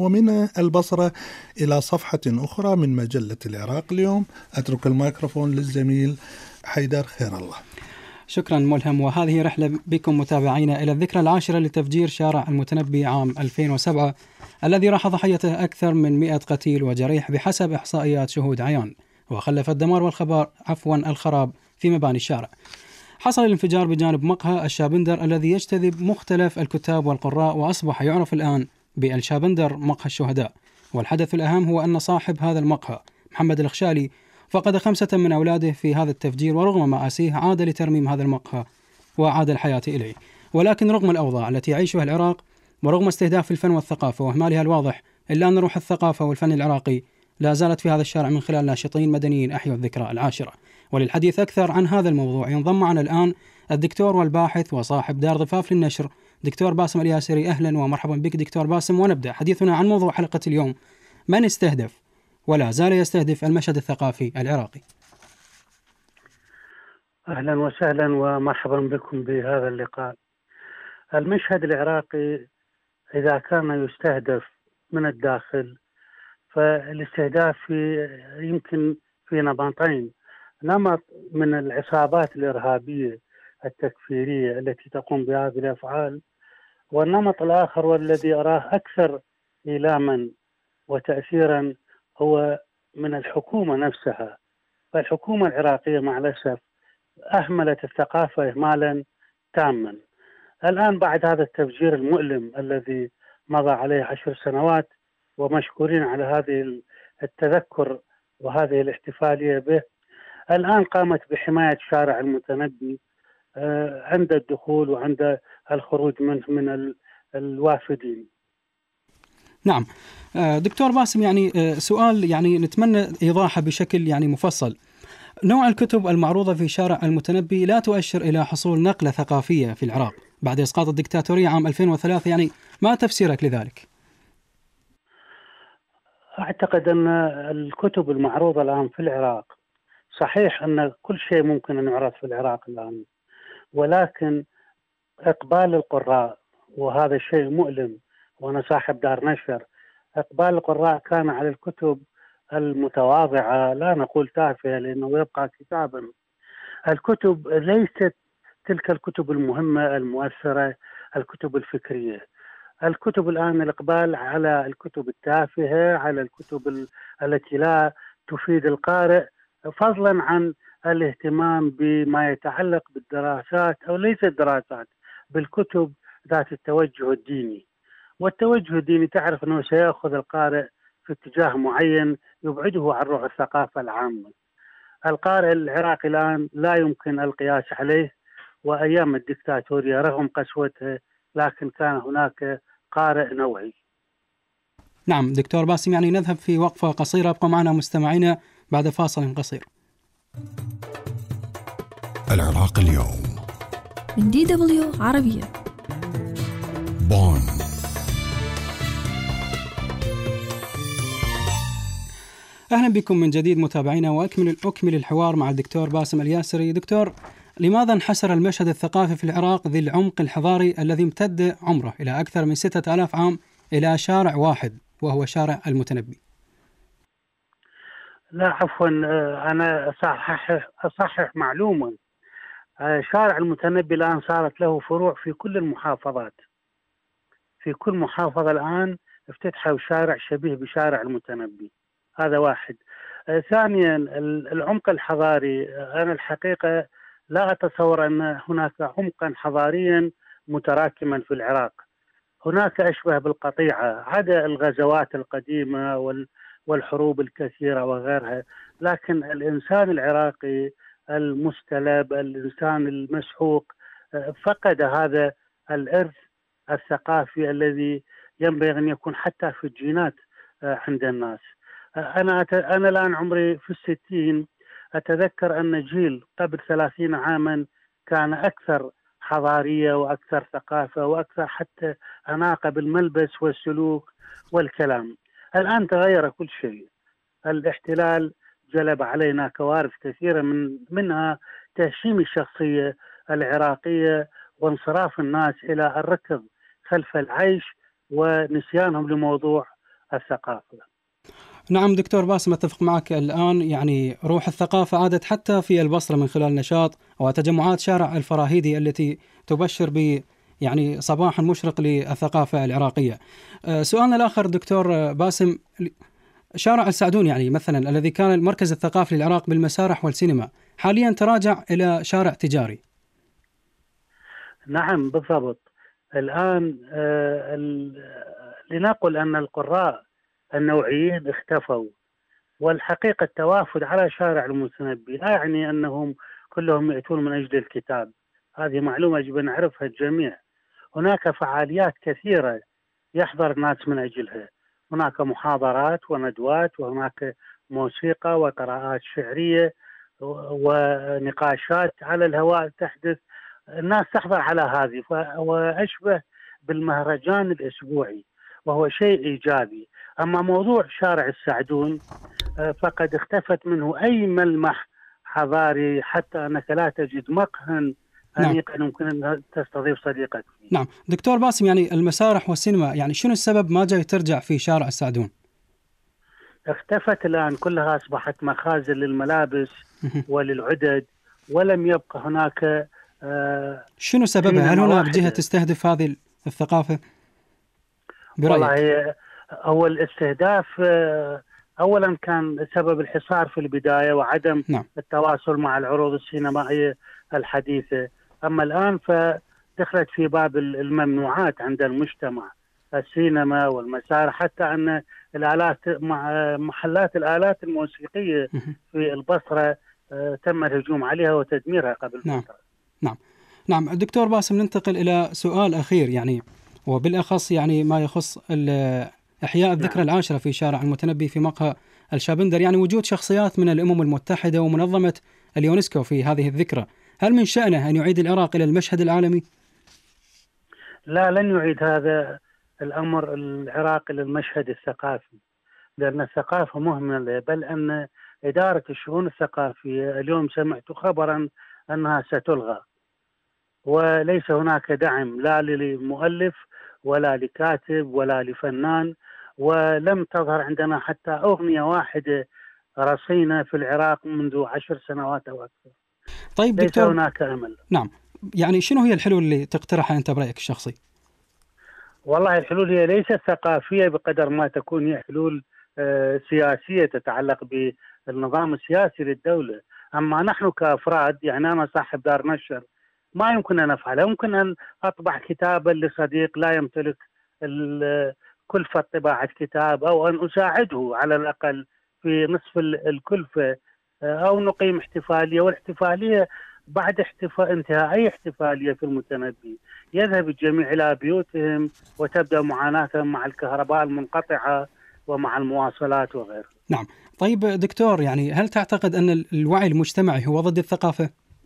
ومن البصرة إلى صفحة أخرى من مجلة العراق اليوم. أترك الميكروفون للزميل حيدر خير الله. شكرا ملهم. وهذه رحلة بكم متابعينا إلى الذكرى العاشرة لتفجير شارع المتنبي عام 2007 الذي راح ضحيته أكثر من 100 قتيل وجريح بحسب إحصائيات شهود عيان، وخلف الدمار الخراب في مباني الشارع. حصل الانفجار بجانب مقهى الشابندر الذي يجتذب مختلف الكتاب والقراء، وأصبح يعرف الآن بالشابندر مقهى الشهداء. والحدث الأهم هو أن صاحب هذا المقهى محمد الخشالي فقد 5 من أولاده في هذا التفجير، ورغم مآسيه عاد لترميم هذا المقهى وعاد الحياة إليه. ولكن رغم الأوضاع التي يعيشها العراق ورغم استهداف الفن والثقافة وإهمالها الواضح، إلا أن روح الثقافة والفن العراقي لا زالت في هذا الشارع من خلال ناشطين مدنيين أحيوا الذكرى العاشرة. وللحديث أكثر عن هذا الموضوع ينضم معنا الآن الدكتور والباحث وصاحب دار ضفاف للنشر دكتور باسم الياسري. أهلا ومرحبا بك دكتور باسم. ونبدأ حديثنا عن موضوع حلقة اليوم: من استهدف ولا زال يستهدف المشهد الثقافي العراقي؟ أهلا وسهلا ومرحبا بكم بهذا اللقاء. المشهد العراقي إذا كان يستهدف من الداخل فالاستهداف يمكن في نمطين: نمط من العصابات الإرهابية التكفيرية التي تقوم بهذه الأفعال، والنمط الآخر والذي أراه أكثر إيلاما وتأثيرا هو من الحكومة نفسها. فالحكومة العراقية مع الأسف أهملت الثقافة إهمالا تاما. الآن بعد هذا التفجير المؤلم الذي مضى عليه 10 سنوات، ومشكورين على هذه التذكر وهذه الاحتفالية به، الآن قامت بحماية شارع المتنبي عند الدخول وعند الخروج من الوافدين. نعم دكتور باسم، سؤال نتمنى إيضاحه بشكل مفصل. نوع الكتب المعروضة في شارع المتنبي لا تؤشر إلى حصول نقلة ثقافية في العراق بعد إسقاط الدكتاتورية عام 2003، ما تفسيرك لذلك؟ أعتقد أن الكتب المعروضة الآن في العراق، صحيح أن كل شيء ممكن أن يعرض في العراق الآن، ولكن إقبال القراء، وهذا الشيء مؤلم، وأنا صاحب دار نشر، إقبال القراء كان على الكتب المتواضعة، لا نقول تافهة لأنه يبقى كتابا. الكتب ليست تلك الكتب المهمة المؤثرة، الكتب الفكرية. الكتب الآن الإقبال على الكتب التافهة، على الكتب التي لا تفيد القارئ، فضلا عن الاهتمام بما يتعلق بالدراسات أو ليس الدراسات، بالكتب ذات التوجه الديني. والتوجه الديني تعرف أنه سيأخذ القارئ في اتجاه معين يبعده عن روح الثقافة العامة. القارئ العراقي الآن لا يمكن القياس عليه، وأيام الدكتاتورية رغم قسوتها لكن كان هناك قارئ نوعي. نعم دكتور باسم، نذهب في وقفة قصيرة، ابقوا معنا مستمعينا بعد فاصل قصير. العراق اليوم من DW عربية بون. أهلا بكم من جديد متابعينا، وأكمل الحوار مع الدكتور باسم الياسري. دكتور، لماذا انحسر المشهد الثقافي في العراق ذي العمق الحضاري الذي امتد عمره إلى أكثر من 6000 عام إلى شارع واحد وهو شارع المتنبي؟ لا عفوا، أنا أصحح معلومة. شارع المتنبي الآن صارت له فروع في كل المحافظات، في كل محافظة الآن افتتحوا شارع شبيه بشارع المتنبي. هذا واحد. ثانيا، العمق الحضاري، أنا الحقيقة لا أتصور أن هناك عمقا حضاريا متراكما في العراق. هناك أشبه بالقطيعة، عدا الغزوات القديمة والحروب الكثيرة وغيرها، لكن الإنسان العراقي المستلب، الإنسان المسحوق، فقد هذا الإرث الثقافي الذي ينبغي أن يكون حتى في الجينات عند الناس. أنا الآن عمري في 60، أتذكر أن جيل قبل 30 عاما كان أكثر حضارية وأكثر ثقافة وأكثر حتى أناقة بالملبس والسلوك والكلام. الآن تغير كل شيء. الاحتلال جلب علينا كوارث كثيرة، منها تهشيم الشخصية العراقية وانصراف الناس إلى الركض خلف العيش ونسيانهم لموضوع الثقافة. نعم دكتور باسم، أتفق معك. الآن يعني روح الثقافة عادت حتى في البصرة من خلال نشاط وتجمعات شارع الفراهيدي التي تبشر ب يعني صباح مشرق للثقافة العراقية. سؤالنا الآخر دكتور باسم، شارع السعدون يعني مثلا الذي كان المركز الثقافي للعراق بالمسارح والسينما حاليا تراجع إلى شارع تجاري. نعم بالضبط. الآن لنقل أن القراء النوعيين اختفوا، والحقيقة التوافد على شارع المتنبي لا يعني أنهم كلهم يأتون من أجل الكتاب، هذه معلومة يجب أن نعرفها الجميع. هناك فعاليات كثيرة يحضر الناس من أجلها، هناك محاضرات وندوات، وهناك موسيقى وقراءات شعرية ونقاشات على الهواء تحدث، الناس تحضر على هذه، وأشبه بالمهرجان الأسبوعي وهو شيء إيجابي. أما موضوع شارع السعدون فقد اختفت منه أي ملمح حضاري، حتى أنك لا تجد مقهى أنيقا يمكن أن تستضيف صديقك فيه. نعم دكتور باسم، يعني المسارح والسينما يعني شنو السبب ما جاي ترجع في شارع السعدون؟ اختفت الآن، كلها أصبحت مخازن للملابس وللعدد، ولم يبقى هناك شنو سببها؟ هل هناك جهة تستهدف هذه الثقافة برأيك؟ والله هو الاستهداف أولا كان سبب الحصار في البداية وعدم التواصل مع العروض السينمائية الحديثة. أما الآن فدخلت في باب الممنوعات عند المجتمع، السينما والمسارح، حتى أن محلات الآلات الموسيقية في البصرة تم الهجوم عليها وتدميرها قبل فترة. نعم دكتور باسم، ننتقل إلى سؤال أخير يعني، وبالأخص يعني ما يخص إحياء الذكرى العاشرة في شارع المتنبي في مقهى الشابندر، يعني وجود شخصيات من الأمم المتحدة ومنظمة اليونسكو في هذه الذكرى، هل من شأنه أن يعيد العراق إلى المشهد العالمي؟ لا، لن يعيد هذا الأمر العراق إلى المشهد الثقافي، لأن الثقافة مهمة، بل أن إدارة الشؤون الثقافية اليوم سمعت خبرا أنها ستلغى، وليس هناك دعم لا للمؤلف ولا لكاتب ولا لفنان، ولم تظهر عندنا حتى أغنية واحدة رصينة في العراق منذ 10 سنوات أو أكثر. طيب ليس دكتور، هناك أمل. نعم، يعني شنو هي الحلول اللي تقترحها أنت برأيك الشخصي؟ والله الحلول هي ليست ثقافية بقدر ما تكون هي حلول سياسية تتعلق بالنظام السياسي للدولة. أما نحن كأفراد، يعني أنا صاحب دار نشر، ما يمكن أن أفعله. يمكن أن أطبع كتابا لصديق لا يمتلك كلفة طباعة كتاب، أو أن أساعده على الأقل في نصف الكلفة، أو نقيم احتفالية، والاحتفالية بعد انتهاء أي احتفالية في المتنبي يذهب الجميع إلى بيوتهم وتبدأ معاناتهم مع الكهرباء المنقطعة ومع المواصلات وغيره. نعم. طيب دكتور، يعني هل تعتقد أن الوعي المجتمعي هو ضد الثقافة؟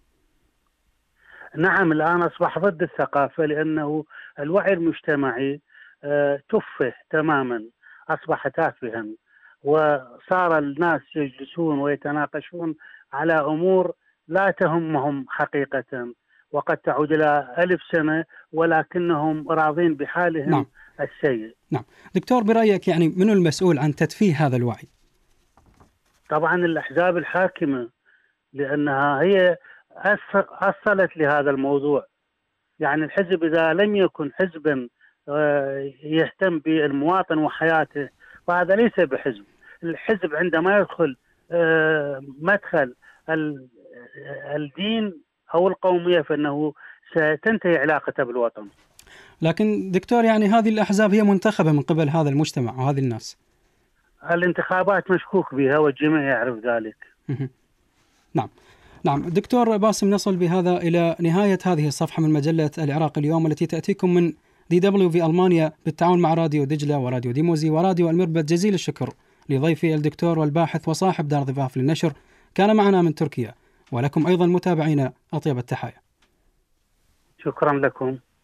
نعم، الآن أصبح ضد الثقافة، لأنه الوعي المجتمعي تفه تماما، أصبح تافها، وصار الناس يجلسون ويتناقشون على أمور لا تهمهم حقيقة، وقد تعود إلى 1000 سنة ولكنهم راضين بحالهم السيء. نعم. دكتور، برأيك يعني من المسؤول عن تدفيه هذا الوعي؟ طبعا الأحزاب الحاكمة، لأنها هي أصلت لهذا الموضوع. يعني الحزب إذا لم يكن حزبا يهتم بالمواطن وحياته فهذا ليس بحزب. الحزب عندما يدخل مدخل الدين أو القومية فإنه ستنتهي علاقته بالوطن. لكن دكتور، يعني هذه الأحزاب هي منتخبة من قبل هذا المجتمع وهذه الناس. الانتخابات مشكوك بها والجميع يعرف ذلك. نعم دكتور باسم، نصل بهذا إلى نهاية هذه الصفحة من مجلة العراق اليوم، التي تأتيكم من DW في ألمانيا بالتعاون مع راديو دجلة وراديو ديموزي وراديو المربد. جزيل الشكر لضيفي الدكتور والباحث وصاحب دار ضفاف للنشر، كان معنا من تركيا، ولكم أيضا متابعينا أطيب التحايا. شكرا لكم.